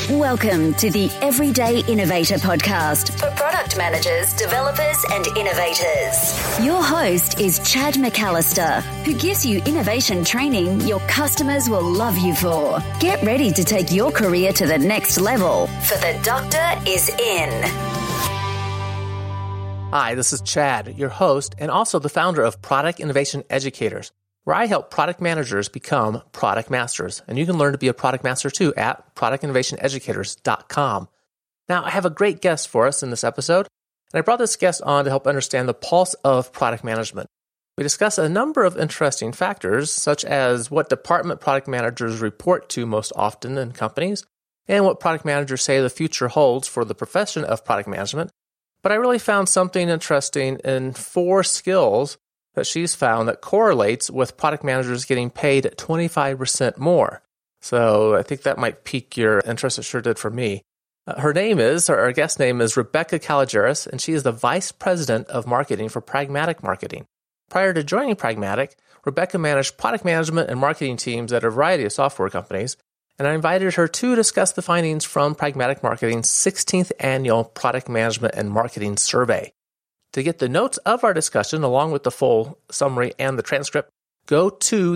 Welcome to the Everyday Innovator podcast for product managers, developers, and innovators. Your host is Chad McAllister, who gives you innovation training your customers will love you for. Get ready to take your career to the next level, for the doctor is in. Hi, this is Chad, your host and also the founder of Product Innovation Educators, where I help product managers become product masters. And you can learn to be a product master too at productinnovationeducators.com. Now, I have a great guest for us in this episode, and I brought this guest on to help understand the pulse of product management. We discuss a number of interesting factors, such as what department product managers report to most often in companies, and what product managers say the future holds for the profession of product management. But I really found something interesting in 4 skills that she's found that correlates with product managers getting paid 25% more. So I think that might pique your interest. It sure did for me. Our guest name is Rebecca Kalogeris, and she is the Vice President of Marketing for Pragmatic Marketing. Prior to joining Pragmatic, Rebecca managed product management and marketing teams at a variety of software companies, and I invited her to discuss the findings from Pragmatic Marketing's 16th Annual Product Management and Marketing Survey. To get the notes of our discussion, along with the full summary and the transcript, go to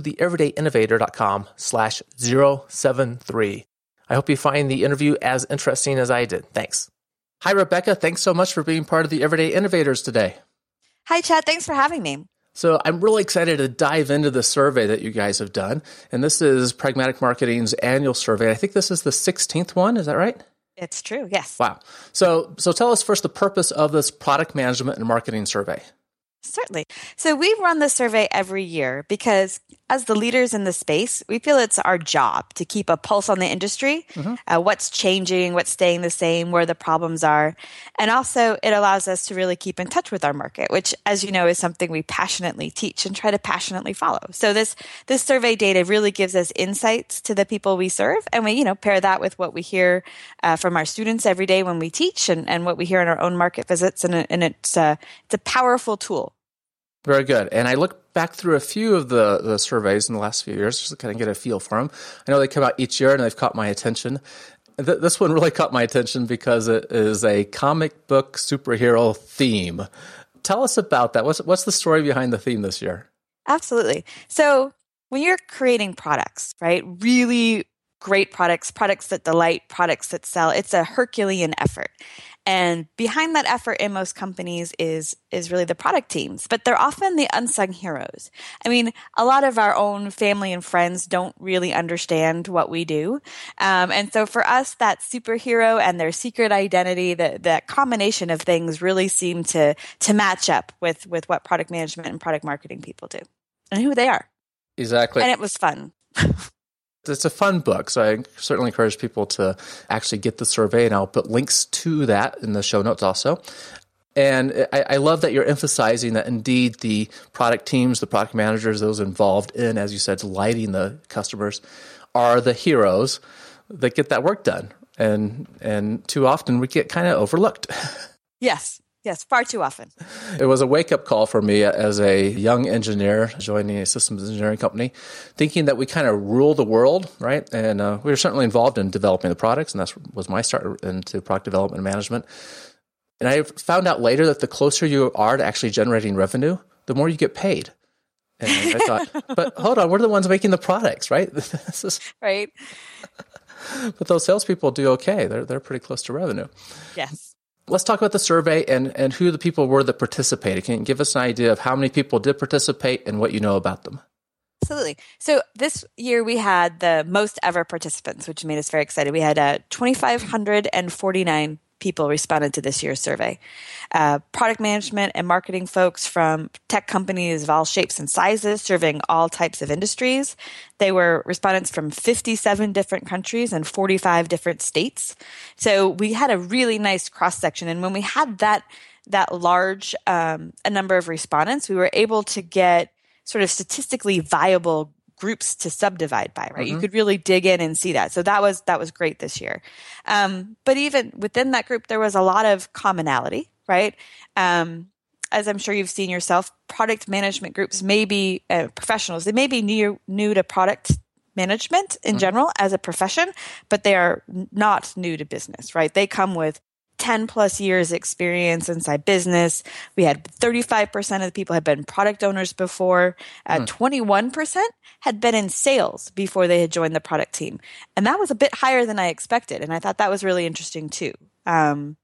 theeverydayinnovator.com/073. I hope you find the interview as interesting as I did. Thanks. Hi, Rebecca. Thanks so much for being part of the Everyday Innovators today. Hi, Chad. Thanks for having me. So I'm really excited to dive into the survey that you guys have done. And this is Pragmatic Marketing's annual survey. I think this is the 16th one. Is that right? It's true, yes. Wow. So tell us first the purpose of this product management and marketing survey. Certainly. So we run this survey every year because as the leaders in the space, we feel it's our job to keep a pulse on the industry, what's changing, what's staying the same, where the problems are. And also it allows us to really keep in touch with our market, which, as you know, is something we passionately teach and try to passionately follow. So this survey data really gives us insights to the people we serve. And we, pair that with what we hear from our students every day when we teach and what we hear in our own market visits. And it's a powerful tool. Very good. And I looked back through a few of the surveys in the last few years just to kind of get a feel for them. I know they come out each year and they've caught my attention. This one really caught my attention because it is a comic book superhero theme. Tell us about that. What's the story behind the theme this year? Absolutely. So when you're creating products, right, really great products that delight, products that sell, it's a Herculean effort. And behind that effort in most companies is really the product teams, but they're often the unsung heroes. I mean, a lot of our own family and friends don't really understand what we do. And so for us, that superhero and their secret identity, that combination of things really seem to match up with what product management and product marketing people do and who they are. Exactly. And it was fun. It's a fun book, so I certainly encourage people to actually get the survey, and I'll put links to that in the show notes also. And I love that you're emphasizing that indeed the product teams, the product managers, those involved in, as you said, delighting the customers, are the heroes that get that work done. And too often we get kind of overlooked. Yes, far too often. It was a wake-up call for me as a young engineer joining a systems engineering company, thinking that we kind of rule the world, right? And we were certainly involved in developing the products, and that was my start into product development and management. And I found out later that the closer you are to actually generating revenue, the more you get paid. And I thought, but hold on, we're the ones making the products, right? Right. But those salespeople do okay. They're pretty close to revenue. Yes. Let's talk about the survey and who the people were that participated. Can you give us an idea of how many people did participate and what you know about them? Absolutely. So this year we had the most ever participants, which made us very excited. We had 2,549 people responded to this year's survey. Product management and marketing folks from tech companies of all shapes and sizes, serving all types of industries. They were respondents from 57 different countries and 45 different states. So we had a really nice cross-section. And when we had that large a number of respondents, we were able to get sort of statistically viable groups to subdivide by, right? You could really dig in and see that. So that was great this year. But even within that group, there was a lot of commonality, right? As I'm sure you've seen yourself, product management groups may be professionals. They may be new to product management in general as a profession, but they are not new to business, right? They come with 10 plus years experience inside business. We had 35% of the people had been product owners before. 21% had been in sales before they had joined the product team. And that was a bit higher than I expected. And I thought that was really interesting too. They're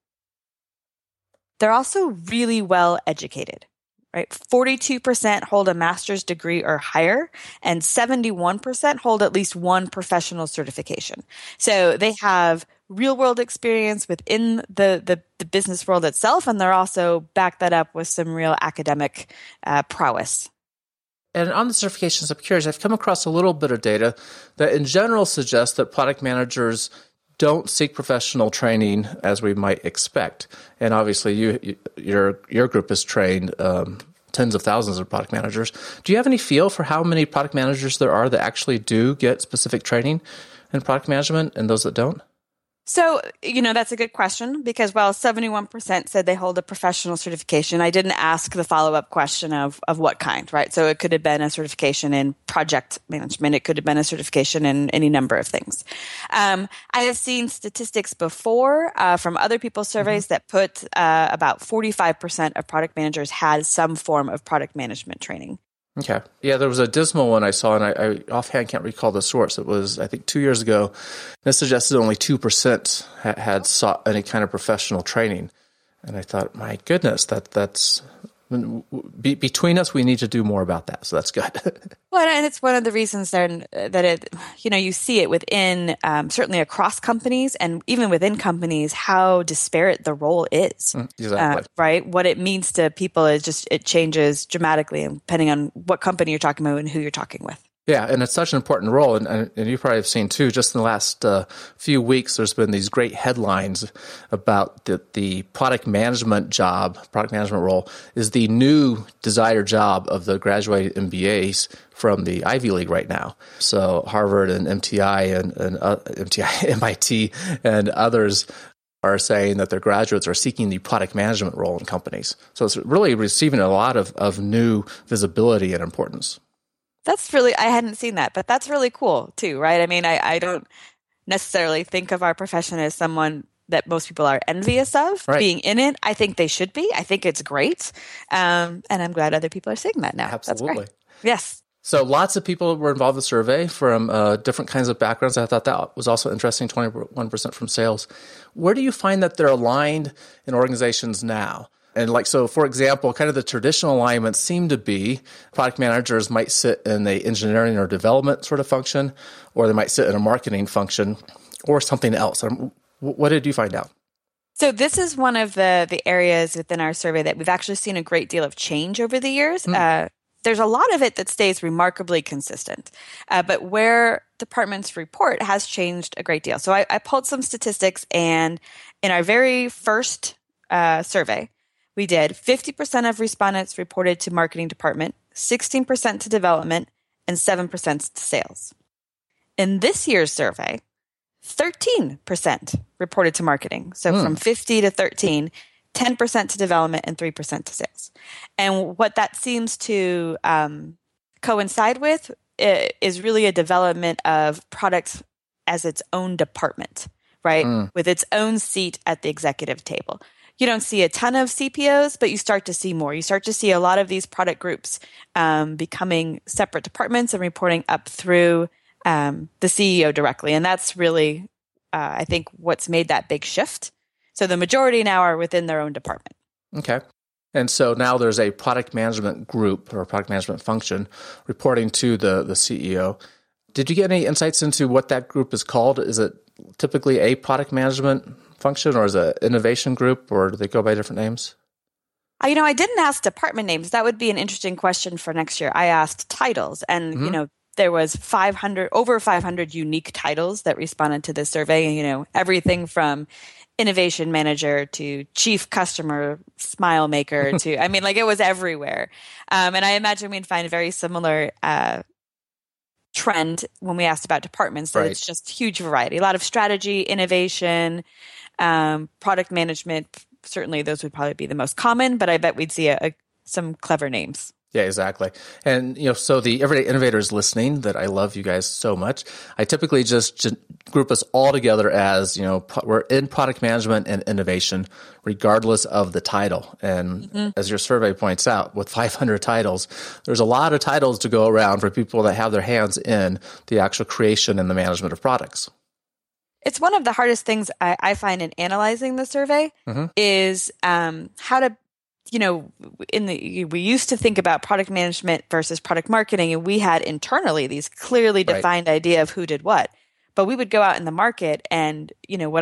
also really well educated, right? 42% hold a master's degree or higher, and 71% hold at least one professional certification. So they have real world experience within the business world itself, and they're also back that up with some real academic prowess. And on the certifications, I'm curious, I've come across a little bit of data that in general suggests that product managers don't seek professional training as we might expect. And obviously, your group has trained tens of thousands of product managers. Do you have any feel for how many product managers there are that actually do get specific training in product management and those that don't? So, that's a good question because while 71% said they hold a professional certification, I didn't ask the follow-up question of what kind, right? So it could have been a certification in project management. It could have been a certification in any number of things. I have seen statistics before from other people's surveys that put about 45% of product managers had some form of product management training. Okay. Yeah, there was a dismal one I saw, and I offhand can't recall the source. It was, I think, 2 years ago. It suggested only 2% had sought any kind of professional training. And I thought, my goodness, that's between us, we need to do more about that. So that's good. Well, and it's one of the reasons then that it, you see it within, certainly across companies and even within companies, how disparate the role is. Exactly. Right? What it means to people is it changes dramatically depending on what company you're talking about and who you're talking with. Yeah, and it's such an important role. And you probably have seen, too, just in the last few weeks, there's been these great headlines about the product management role is the new desired job of the graduated MBAs from the Ivy League right now. So Harvard and MIT and others are saying that their graduates are seeking the product management role in companies. So it's really receiving a lot of new visibility and importance. That's really, I hadn't seen that, but that's really cool too, right? I mean, I don't necessarily think of our profession as someone that most people are envious of being in it. I think they should be. I think it's great. And I'm glad other people are seeing that now. Absolutely. That's great. Yes. So lots of people were involved in the survey from different kinds of backgrounds. I thought that was also interesting, 21% from sales. Where do you find that they're aligned in organizations now? And so for example, kind of the traditional alignments seem to be product managers might sit in the engineering or development sort of function, or they might sit in a marketing function or something else. What did you find out? So this is one of the areas within our survey that we've actually seen a great deal of change over the years. There's a lot of it that stays remarkably consistent, but where departments report has changed a great deal. So I pulled some statistics, and in our very first survey, we did 50% of respondents reported to marketing department, 16% to development, and 7% to sales. In this year's survey, 13% reported to marketing. So from 50 to 13, 10% to development, and 3% to sales. And what that seems to coincide with is really a development of products as its own department, right? With its own seat at the executive table. You don't see a ton of CPOs, but you start to see more. You start to see a lot of these product groups becoming separate departments and reporting up through the CEO directly. And that's really, I think, what's made that big shift. So the majority now are within their own department. Okay. And so now there's a product management group or a product management function reporting to the CEO. Did you get any insights into what that group is called? Is it typically a product management function, or is it an innovation group, or do they go by different names? I didn't ask department names. That would be an interesting question for next year. I asked titles, and there was over 500 unique titles that responded to this survey. Everything from innovation manager to chief customer smile maker to, it was everywhere. And I imagine we'd find a very similar trend when we asked about departments, that it's just huge variety, a lot of strategy, innovation, product management. Certainly those would probably be the most common, but I bet we'd see some clever names. Yeah, exactly. And, so the everyday innovators listening that I love you guys so much, I typically just group us all together as, we're in product management and innovation, regardless of the title. And as your survey points out, with 500 titles, there's a lot of titles to go around for people that have their hands in the actual creation and the management of products. It's one of the hardest things I find in analyzing the survey is how to, we used to think about product management versus product marketing, and we had internally these clearly defined idea of who did what. But we would go out in the market and,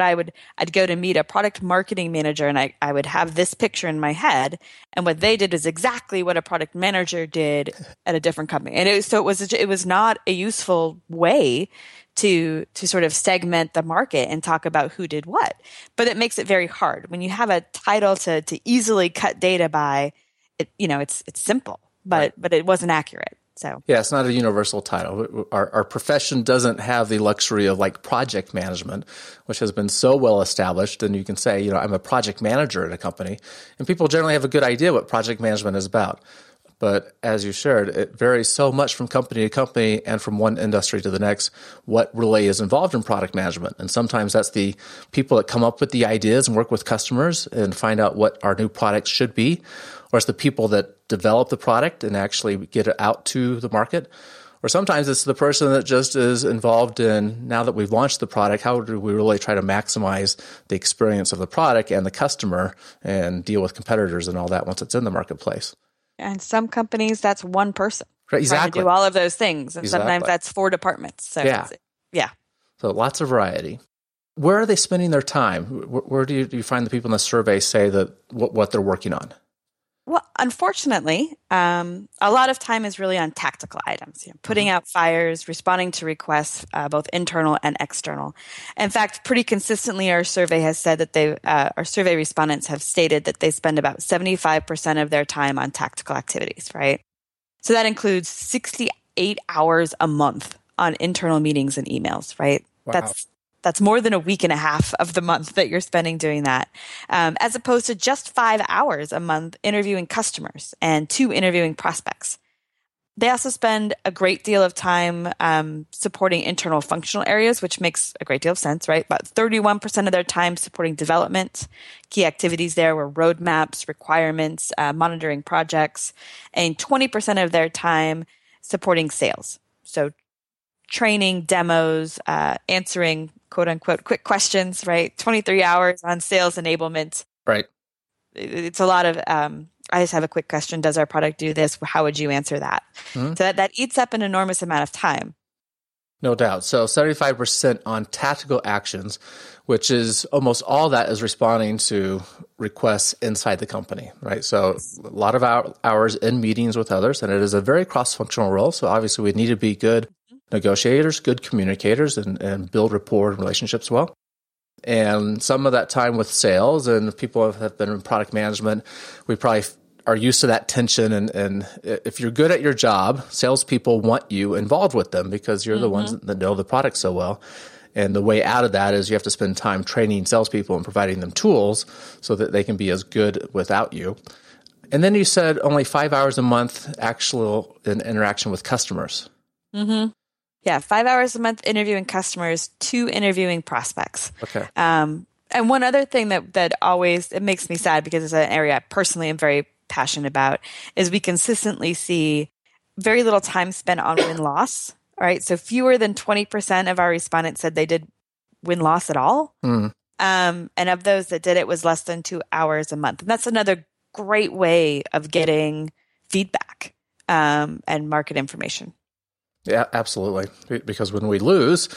I'd go to meet a product marketing manager and I would have this picture in my head. And what they did is exactly what a product manager did at a different company. And it was not a useful way to sort of segment the market and talk about who did what. But it makes it very hard. When you have a title to easily cut data by, it's simple, but it wasn't accurate. So yeah, it's not a universal title. Our profession doesn't have the luxury of like project management, which has been so well established. And you can say, I'm a project manager at a company, and people generally have a good idea what project management is about. But as you shared, it varies so much from company to company and from one industry to the next, what really is involved in product management. And sometimes that's the people that come up with the ideas and work with customers and find out what our new products should be, or it's the people that develop the product and actually get it out to the market. Or sometimes it's the person that just is involved in, now that we've launched the product, how do we really try to maximize the experience of the product and the customer and deal with competitors and all that once it's in the marketplace. And some companies, that's one person exactly. trying to do all of those things. And sometimes that's 4 departments. So yeah. So lots of variety. Where are they spending their time? Where do you find the people in the survey say that what they're working on? Well, unfortunately, a lot of time is really on tactical items, putting out fires, responding to requests, both internal and external. In fact, pretty consistently, our survey has said that our survey respondents have stated that they spend about 75% of their time on tactical activities, right? So that includes 68 hours a month on internal meetings and emails, right? Wow. That's more than a week and a half of the month that you're spending doing that, as opposed to just 5 hours a month interviewing customers and 2 interviewing prospects. They also spend a great deal of time supporting internal functional areas, which makes a great deal of sense, right? About 31% of their time supporting development. Key activities there were roadmaps, requirements, monitoring projects, and 20% of their time supporting sales. So training, demos, answering quote unquote quick questions, right? 23 hours on sales enablement. Right. It's a lot of, I just have a quick question. Does our product do this? How would you answer that? So that eats up an enormous amount of time. No doubt. So 75% on tactical actions, which is almost all that is responding to requests inside the company, right? So a lot of hours in meetings with others, and it is a very cross-functional role. So obviously we need to be good negotiators, good communicators, and build rapport and relationships well. And some of that time with sales, and people have been in product management, we probably are used to that tension. And if you're good at your job, salespeople want you involved with them because you're the ones that know the product so well. And the way out of that is you have to spend time training salespeople and providing them tools so that they can be as good without you. And then you said only 5 hours a month actual in interaction with customers. Yeah, 5 hours a month interviewing customers, 2 interviewing prospects. Okay. And one other thing that always, it makes me sad because it's an area I personally am very passionate about, is we consistently see very little time spent on win-loss, right? So fewer than 20% of our respondents said they did win-loss at all. And of those that did, it was less than 2 hours a month. And that's another great way of getting feedback and market information. Yeah, absolutely. Because when we lose,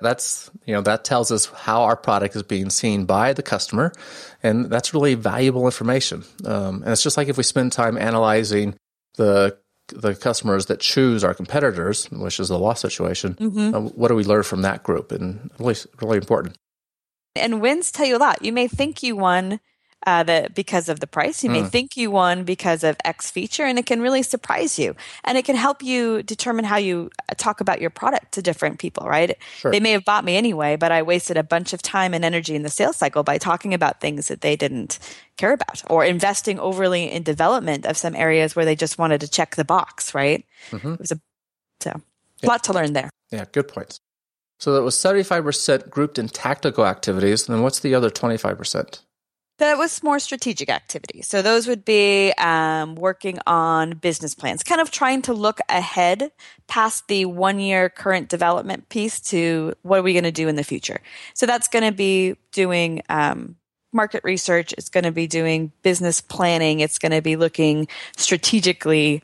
that tells us how our product is being seen by the customer, and that's really valuable information. And it's just like if we spend time analyzing the customers that choose our competitors, which is the loss situation. What do we learn from that group? And really, really important. And wins tell you a lot. You may think you won because of the price. You may think you won because of X feature, and it can really surprise you. And it can help you determine how you talk about your product to different people, right? Sure. They may have bought me anyway, but I wasted a bunch of time and energy in the sales cycle by talking about things that they didn't care about, or investing overly in development of some areas where they just wanted to check the box, right? It was a lot to learn there. Yeah, good points. So that was 75% grouped in tactical activities. And then what's the other 25%? That was more strategic activities. So those would be working on business plans, kind of trying to look ahead past the 1-year current development piece to what are we going to do in the future. So that's going to be doing market research. It's going to be doing business planning. It's going to be looking strategically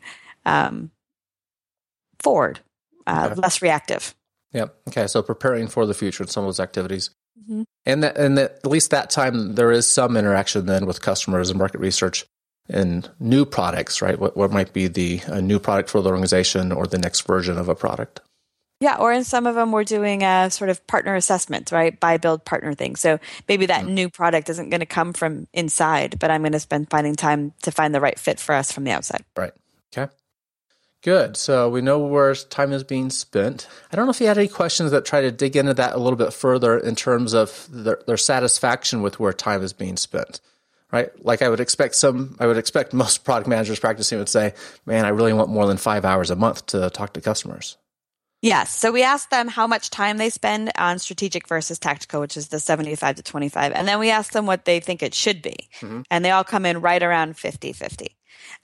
forward, less reactive. Yeah. Okay. So preparing for the future in some of those activities. And at least that time, there is some interaction then with customers and market research and new products, right? What might be a new product for the organization or the next version of a product? Yeah, or in some of them, we're doing a sort of partner assessment, right? Buy, build, partner thing. So maybe that new product isn't going to come from inside, but I'm going to spend finding time to find the right fit for us from the outside. Right. Okay. Good. So we know where time is being spent. I don't know if you had any questions that try to dig into that a little bit further in terms of their satisfaction with where time is being spent, right? Like I would expect most product managers practicing would say, man, I really want more than 5 hours a month to talk to customers. Yes. So we asked them how much time they spend on strategic versus tactical, which is the 75 to 25. And then we asked them what they think it should be. And they all come in right around 50-50.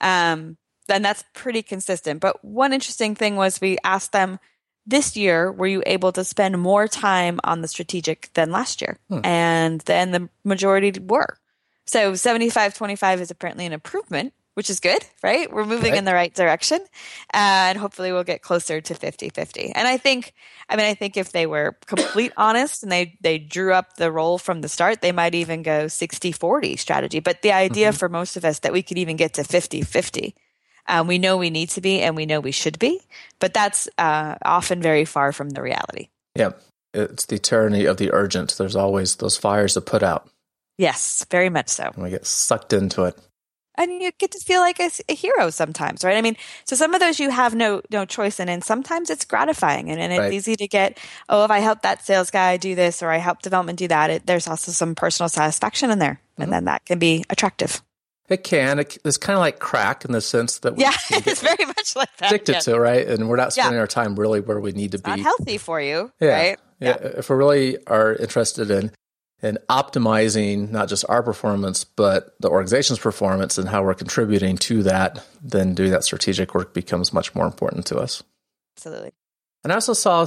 And that's pretty consistent. But one interesting thing was we asked them, this year, were you able to spend more time on the strategic than last year? And then the majority were. So 75-25 is apparently an improvement, which is good, right? We're moving in the right direction. And hopefully we'll get closer to 50-50. And I think if they were complete honest and they drew up the role from the start, they might even go 60-40 strategy. But the idea for most of us that we could even get to 50-50. We know we need to be and we know we should be, but that's often very far from the reality. Yeah. It's the tyranny of the urgent. There's always those fires to put out. Yes, very much so. And we get sucked into it. And you get to feel like a hero sometimes, right? I mean, so some of those you have no choice in, and sometimes it's gratifying and it's easy to get, if I help that sales guy do this or I help development do that, there's also some personal satisfaction in there. And then that can be attractive. It can. It's kind of like crack in the sense that it's very much like that. Addicted to, right? And we're not spending our time really where we need to be. Not healthy for you, yeah. right? Yeah. If we really are interested in optimizing not just our performance, but the organization's performance and how we're contributing to that, then doing that strategic work becomes much more important to us. Absolutely. And I also saw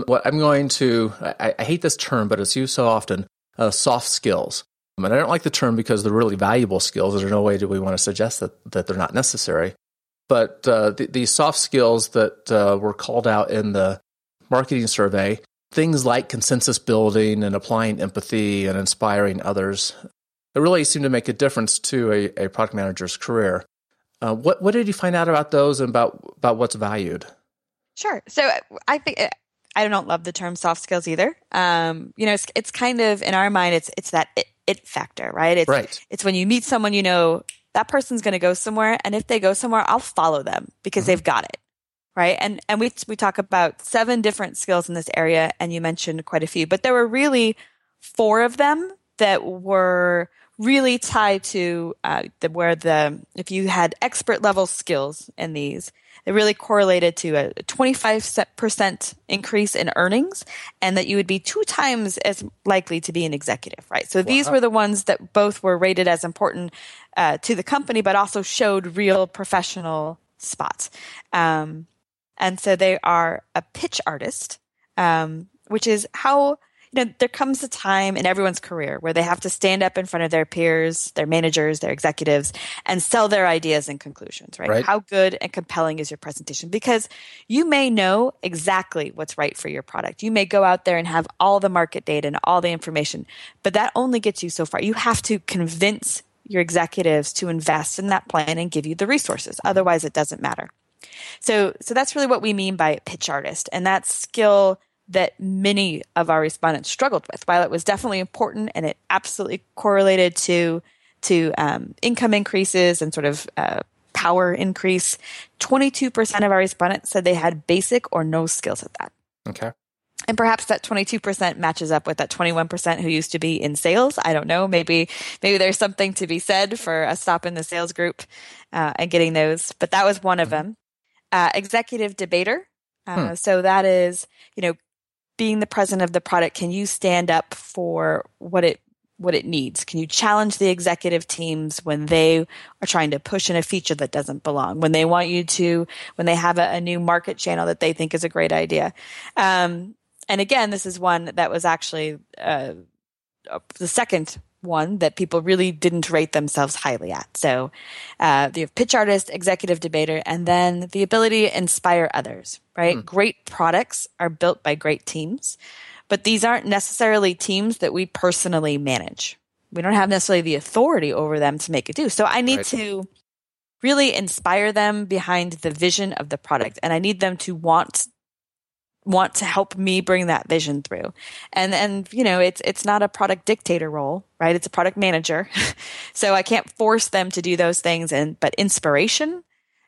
I hate this term, but it's used so often, soft skills. And I don't like the term because they're really valuable skills. There's no way do we want to suggest that they're not necessary. But the soft skills that were called out in the marketing survey, things like consensus building and applying empathy and inspiring others, it really seemed to make a difference to a product manager's career. What did you find out about those and about what's valued? Sure. So I think I don't love the term soft skills either. It's kind of in our mind, it's that it factor, right? It's when you meet someone, that person's going to go somewhere, and if they go somewhere, I'll follow them because they've got it, right? And we talk about 7 different skills in this area, and you mentioned quite a few, but there were really 4 of them that were really tied to if you had expert level skills in these, it really correlated to a 25% increase in earnings, and that you would be 2 times as likely to be an executive, right? So these were the ones that both were rated as important to the company, but also showed real professional spots. And so they are a pitch artist, which is how there comes a time in everyone's career where they have to stand up in front of their peers, their managers, their executives, and sell their ideas and conclusions, right? How good and compelling is your presentation? Because you may know exactly what's right for your product. You may go out there and have all the market data and all the information, but that only gets you so far. You have to convince your executives to invest in that plan and give you the resources. Otherwise, it doesn't matter. So that's really what we mean by pitch artist. And that skill that many of our respondents struggled with. While it was definitely important and it absolutely correlated to to income increases and sort of power increase. 22% of our respondents said they had basic or no skills at that. Okay. And perhaps that 22% matches up with that 21% who used to be in sales. I don't know. Maybe there's something to be said for a stop in the sales group and getting those. But that was one of them. Executive debater. So that is, being the president of the product. Can you stand up for what it needs? Can you challenge the executive teams when they are trying to push in a feature that doesn't belong? When they want you to, when they have a new market channel that they think is a great idea. And again, this is one that was actually the second one that people really didn't rate themselves highly at. So the pitch artist, executive debater, and then the ability to inspire others, right? Great products are built by great teams, but these aren't necessarily teams that we personally manage. We don't have necessarily the authority over them to make it do. So I need to really inspire them behind the vision of the product, and I need them to want to help me bring that vision through. And it's not a product dictator role, right? It's a product manager. So I can't force them to do those things, but inspiration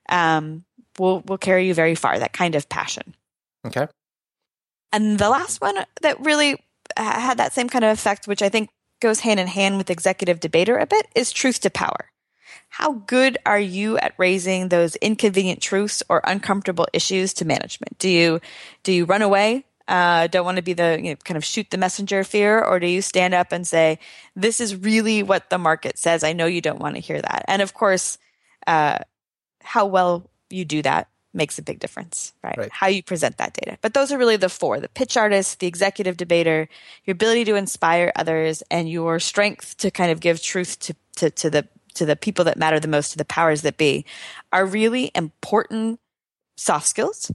will carry you very far, that kind of passion. Okay. And the last one that really had that same kind of effect, which I think goes hand in hand with executive debater a bit, is truth to power. How good are you at raising those inconvenient truths or uncomfortable issues to management? Do you run away? Don't want to be the kind of shoot the messenger fear, or do you stand up and say, "This is really what the market says. I know you don't want to hear that." And of course, how well you do that makes a big difference, right? How you present that data. But those are really the four: the pitch artist, the executive debater, your ability to inspire others, and your strength to kind of give truth to the people that matter the most, to the powers that be, are really important soft skills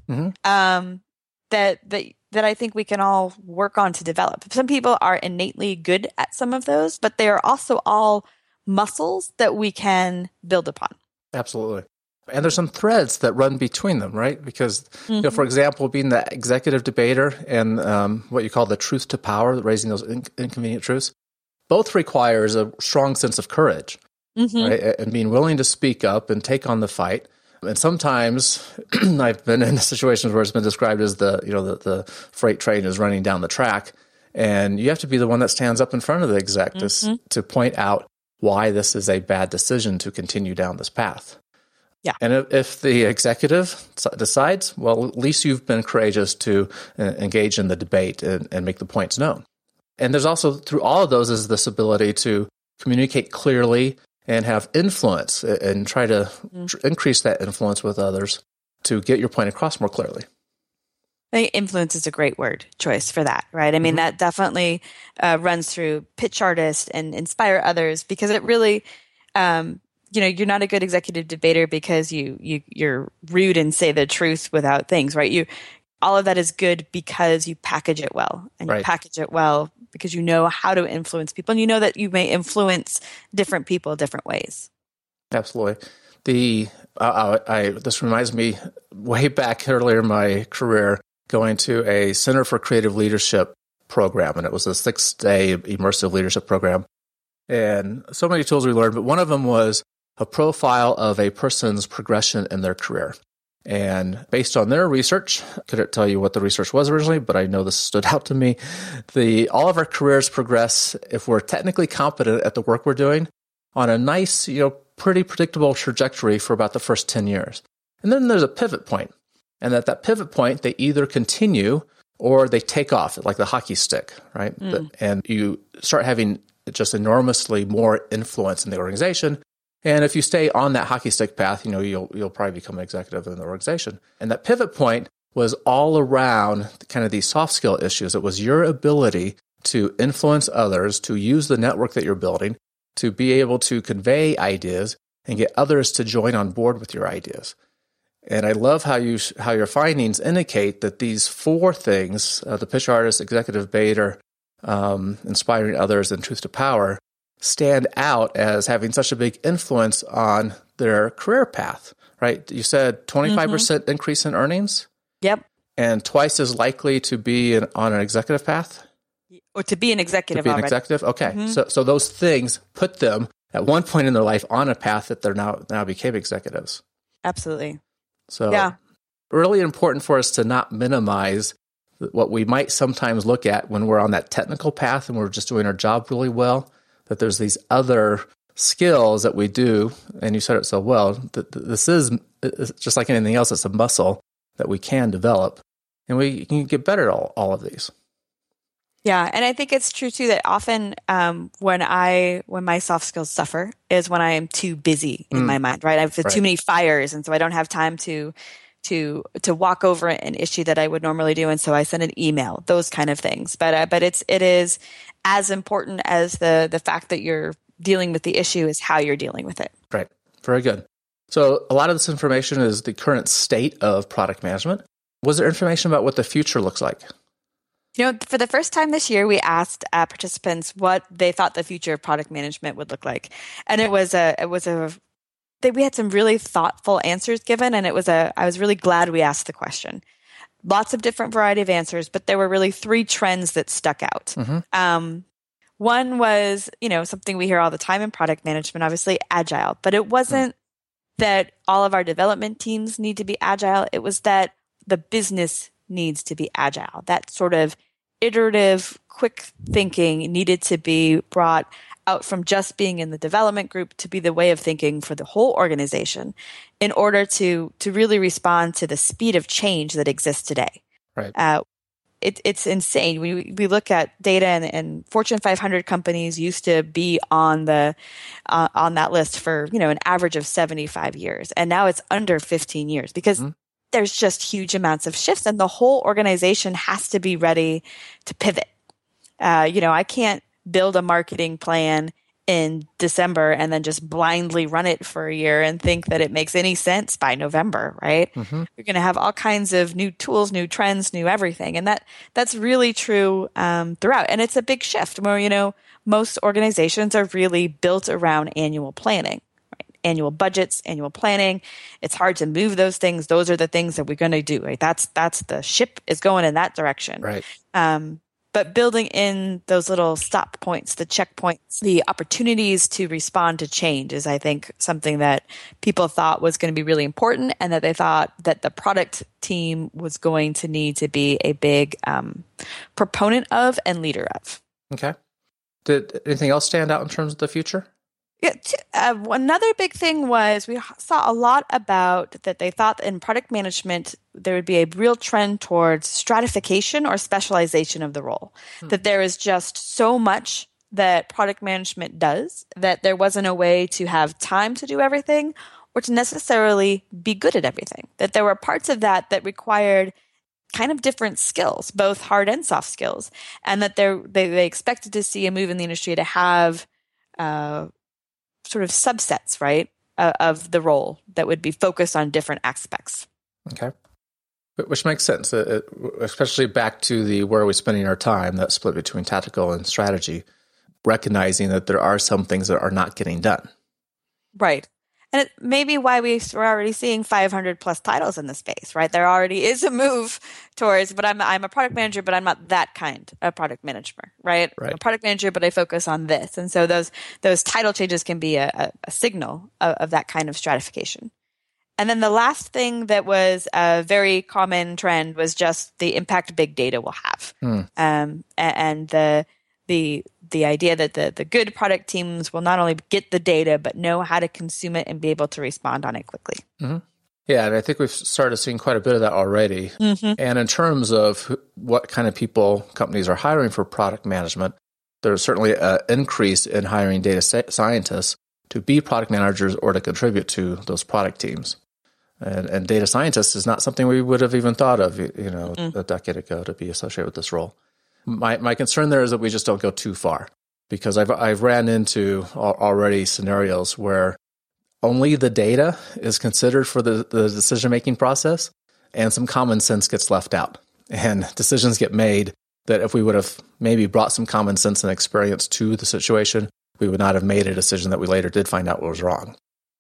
that I think we can all work on to develop. Some people are innately good at some of those, but they are also all muscles that we can build upon. Absolutely. And there's some threads that run between them, right? Because, for example, being the executive debater and what you call the truth to power, raising those inconvenient truths, both requires a strong sense of courage. Right? And being willing to speak up and take on the fight. And sometimes I've been in situations where it's been described as the freight train is running down the track, and you have to be the one that stands up in front of the exec to point out why this is a bad decision to continue down this path. Yeah. And if the executive decides, well, at least you've been courageous to engage in the debate and make the points known. And there's also, through all of those, is this ability to communicate clearly and have influence and try to increase that influence with others to get your point across more clearly. I think influence is a great word choice for that, right? I mean, that definitely runs through pitch artist and inspire others, because it really, you're not a good executive debater because you're rude and say the truth without things, right? All of that is good because you package it well, and you package it well because you know how to influence people, and you know that you may influence different people different ways. Absolutely. This reminds me way back earlier in my career, going to a Center for Creative Leadership program, and it was a 6-day immersive leadership program. And so many tools we learned, but one of them was a profile of a person's progression in their career. And based on their research, I couldn't tell you what the research was originally, but I know this stood out to me. All of our careers progress if we're technically competent at the work we're doing on a nice, pretty predictable trajectory for about the first 10 years. And then there's a pivot point. And at that pivot point, they either continue or they take off, like the hockey stick, right? And you start having just enormously more influence in the organization. And if you stay on that hockey stick path, you'll probably become an executive in the organization. And that pivot point was all around kind of these soft skill issues. It was your ability to influence others, to use the network that you're building, to be able to convey ideas and get others to join on board with your ideas. And I love how your findings indicate that these four things, the pitch artist, executive debater, inspiring others, and truth to power, stand out as having such a big influence on their career path, right? You said 25% increase in earnings? Yep. And twice as likely to be on an executive path? Or to be an executive already. Okay. So those things put them at one point in their life on a path that they're now became executives. Absolutely. So yeah. Really important for us to not minimize what we might sometimes look at when we're on that technical path and we're just doing our job really well, that there's these other skills that we do, and you said it so well, this is just like anything else, it's a muscle that we can develop, and we can get better at all of these. Yeah, and I think it's true too that often when my soft skills suffer is when I am too busy in my mind, right? I've too many fires, and so I don't have time to walk over an issue that I would normally do, and so I send an email, those kind of things. But it is as important as the fact that you're dealing with the issue is how you're dealing with it. Right. Very good. So a lot of this information is the current state of product management. Was there information about what the future looks like? For the first time this year, we asked participants what they thought the future of product management would look like, and we had some really thoughtful answers given, and I was really glad we asked the question. Lots of different variety of answers, but there were really 3 trends that stuck out. Mm-hmm. One was, something we hear all the time in product management, obviously agile, but it wasn't that all of our development teams need to be agile. It was that the business needs to be agile. That sort of iterative, quick thinking needed to be brought out from just being in the development group to be the way of thinking for the whole organization in order to really respond to the speed of change that exists today. Right. It's insane. We look at data, and Fortune 500 companies used to be on that list for an average of 75 years, and now it's under 15 years because there's just huge amounts of shifts, and the whole organization has to be ready to pivot. I can't build a marketing plan in December and then just blindly run it for a year and think that it makes any sense by November, right? Mm-hmm. You're going to have all kinds of new tools, new trends, new everything. And that's really true throughout. And it's a big shift where, most organizations are really built around annual planning, right? Annual budgets, annual planning. It's hard to move those things. Those are the things that we're going to do, right? That's the ship is going in that direction. Right. But building in those little stop points, the checkpoints, the opportunities to respond to change is, I think, something that people thought was going to be really important, and that they thought that the product team was going to need to be a big proponent of and leader of. Okay. Did anything else stand out in terms of the future? Yeah, another big thing was we saw a lot about that they thought in product management there would be a real trend towards stratification or specialization of the role. That there is just so much that product management does that there wasn't a way to have time to do everything or to necessarily be good at everything. That there were parts of that required kind of different skills, both hard and soft skills, and that they expected to see a move in the industry to have sort of subsets, right, of the role that would be focused on different aspects. Okay. Which makes sense, especially back to where are we spending our time, that split between tactical and strategy, recognizing that there are some things that are not getting done. Right. And it may be why we're already seeing 500 plus titles in the space, right? There already is a move towards, but I'm a product manager, but I'm not that kind of product manager, right? Right. I'm a product manager, but I focus on this. And so those title changes can be a signal of that kind of stratification. And then the last thing that was a very common trend was just the impact big data will have. And the idea that the good product teams will not only get the data, but know how to consume it and be able to respond on it quickly. Mm-hmm. Yeah, and I think we've started seeing quite a bit of that already. Mm-hmm. And in terms of what kind of people companies are hiring for product management, there's certainly an increase in hiring data scientists to be product managers or to contribute to those product teams. And data scientists is not something we would have even thought of, a decade ago to be associated with this role. My concern there is that we just don't go too far, because I've ran into already scenarios where only the data is considered for the decision-making process, and some common sense gets left out. And decisions get made that if we would have maybe brought some common sense and experience to the situation, we would not have made a decision that we later did find out was wrong.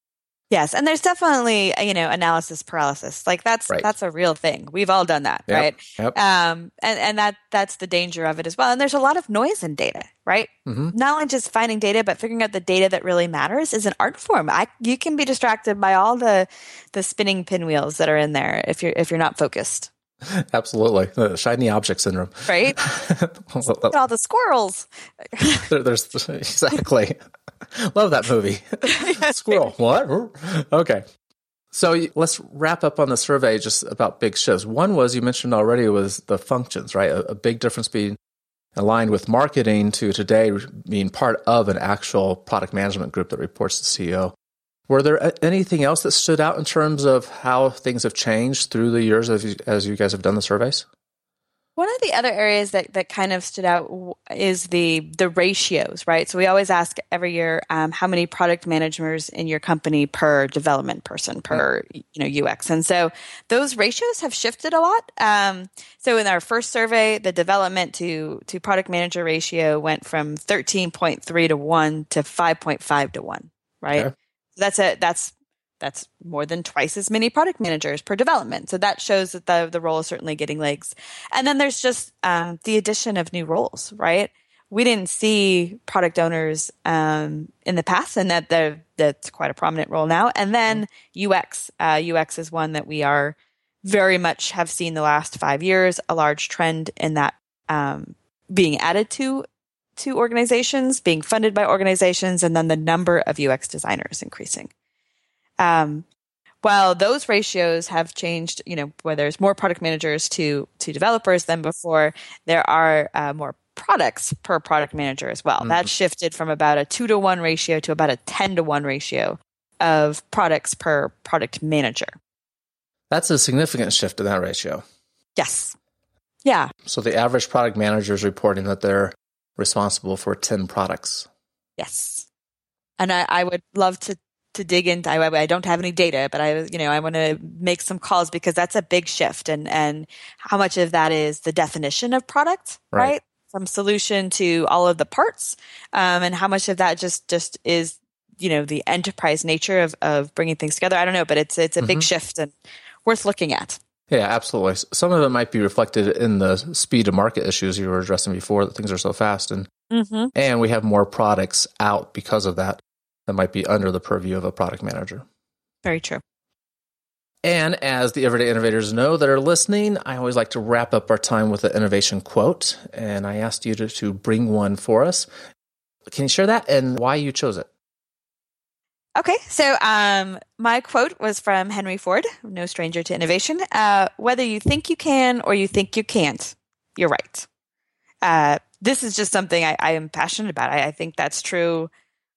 Yes, and there's definitely analysis paralysis. Like that's a real thing. We've all done that, right? Yep. And that's the danger of it as well. And there's a lot of noise in data, right? Mm-hmm. Not only just finding data, but figuring out the data that really matters is an art form. You can be distracted by all the spinning pinwheels that are in there if you're not focused. Absolutely. The shiny object syndrome. Right? Look at all the squirrels. There's exactly. Love that movie. Squirrel. What? Okay. So let's wrap up on the survey just about big shifts. One was, you mentioned already, was the functions, right? A big difference being aligned with marketing to today being part of an actual product management group that reports to the CEO. Were there anything else that stood out in terms of how things have changed through the years as you guys have done the surveys? One of the other areas that kind of stood out is the ratios, right? So we always ask every year, how many product managers in your company per development person, per UX. And so those ratios have shifted a lot. So in our first survey, the development to product manager ratio went from 13.3 to 1 to 5.5 to 1, right? Okay. That's more than twice as many product managers per development. So that shows that the role is certainly getting legs. And then there's just the addition of new roles, right? We didn't see product owners in the past, and that's quite a prominent role now. And then UX. UX is one that we are very much have seen the last 5 years, a large trend in that being added to organizations, being funded by organizations, and then the number of UX designers increasing. While those ratios have changed, where there's more product managers to developers than before, there are more products per product manager as well. Mm-hmm. That shifted from about a 2-to-1 ratio to about a 10-to-1 ratio of products per product manager. That's a significant shift in that ratio. Yes. Yeah. So the average product manager is reporting that they're responsible for 10 products. Yes. And I would love to dig into, I don't have any data, but I want to make some calls because that's a big shift, and how much of that is the definition of product, right? From solution to all of the parts, and how much of that just is, the enterprise nature of bringing things together. I don't know, but it's a big shift and worth looking at. Yeah, absolutely. Some of it might be reflected in the speed of market issues you were addressing before, that things are so fast, and we have more products out because of that might be under the purview of a product manager. Very true. And as the Everyday Innovators know that are listening, I always like to wrap up our time with an innovation quote, and I asked you to bring one for us. Can you share that and why you chose it? Okay, so my quote was from Henry Ford, no stranger to innovation. Whether you think you can or you think you can't, you're right. This is just something I am passionate about. I think that's true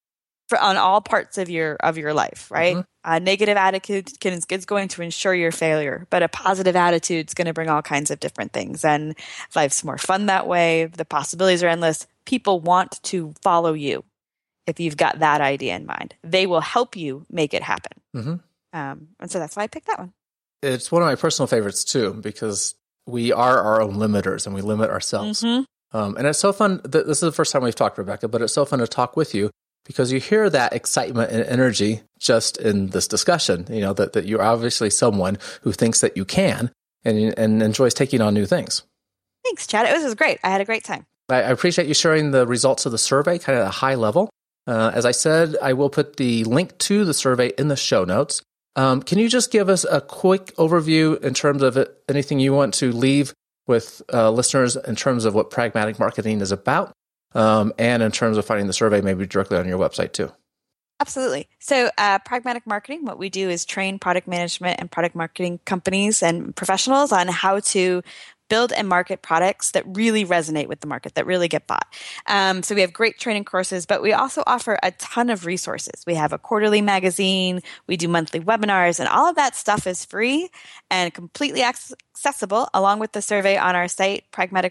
on all parts of your life, right? Mm-hmm. A negative attitude is going to ensure your failure, but a positive attitude is going to bring all kinds of different things. And life's more fun that way. The possibilities are endless. People want to follow you if you've got that idea in mind. They will help you make it happen. Mm-hmm. And so that's why I picked that one. It's one of my personal favorites too, because we are our own limiters and we limit ourselves. Mm-hmm. And it's so fun. This is the first time we've talked, Rebecca, but it's so fun to talk with you, because you hear that excitement and energy just in this discussion, that you're obviously someone who thinks that you can and enjoys taking on new things. Thanks, Chad. It was great. I had a great time. I appreciate you sharing the results of the survey, kind of at a high level. As I said, I will put the link to the survey in the show notes. Can you just give us a quick overview in terms of anything you want to leave with listeners in terms of what pragmatic marketing is about? And in terms of finding the survey, maybe directly on your website too. Absolutely. So pragmatic marketing, what we do is train product management and product marketing companies and professionals on how to build and market products that really resonate with the market, that really get bought. So we have great training courses, but we also offer a ton of resources. We have a quarterly magazine, we do monthly webinars, and all of that stuff is free and completely accessible along with the survey on our site,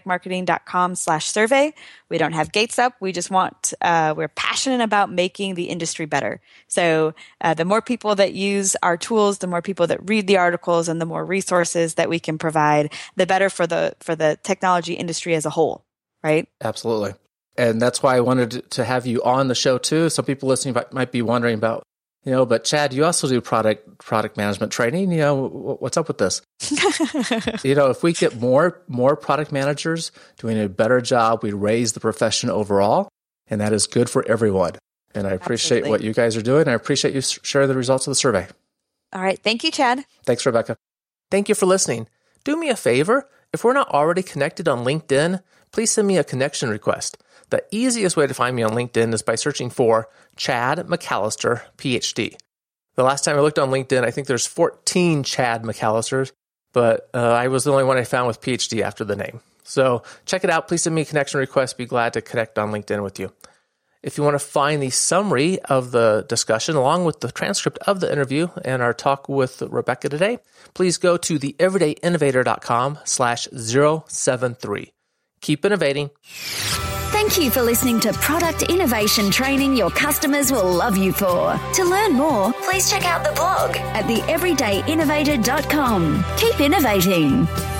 pragmaticmarketing.com/survey. We don't have gates up. We just we're passionate about making the industry better. So the more people that use our tools, the more people that read the articles, and the more resources that we can provide, the better for the technology industry as a whole, right? Absolutely. And that's why I wanted to have you on the show too. Some people listening might be wondering about, But Chad, you also do product management training. What's up with this? If we get more product managers doing a better job, we raise the profession overall, and that is good for everyone. And I appreciate what you guys are doing. I appreciate you sharing the results of the survey. All right. Thank you, Chad. Thanks, Rebecca. Thank you for listening. Do me a favor. If we're not already connected on LinkedIn, please send me a connection request. The easiest way to find me on LinkedIn is by searching for Chad McAllister, PhD. The last time I looked on LinkedIn, I think there's 14 Chad McAllisters, but I was the only one I found with PhD after the name. So check it out. Please send me a connection request. Be glad to connect on LinkedIn with you. If you want to find the summary of the discussion along with the transcript of the interview and our talk with Rebecca today, please go to theeverydayinnovator.com/073. Keep innovating. Thank you for listening to Product Innovation Training your customers will love you for. To learn more, please check out the blog at theeverydayinnovator.com. Keep innovating.